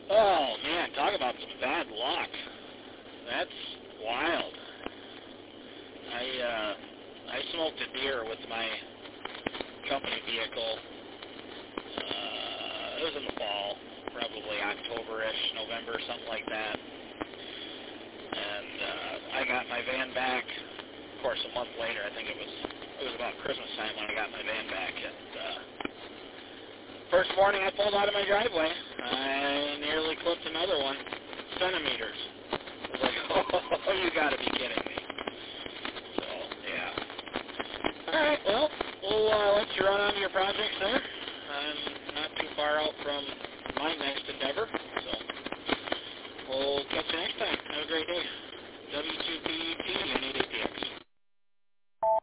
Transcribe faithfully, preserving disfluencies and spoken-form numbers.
Oh, man, talk about some bad luck. That's wild. I, uh, I smoked a deer with my company vehicle. Uh, it was in the fall, probably October-ish, November, something like that. And uh, I got my van back. Of course, a month later, I think it was it was about Christmas time when I got my van back. And uh, first morning I pulled out of my driveway, I nearly clipped another one, centimeters. I was like, oh, you got to be kidding me. So, yeah. All right, well, we'll uh, let you run on to your projects there. I'm not too far out from my next endeavor, so we'll catch you next time. Have a great day. W two P T, you need A P X.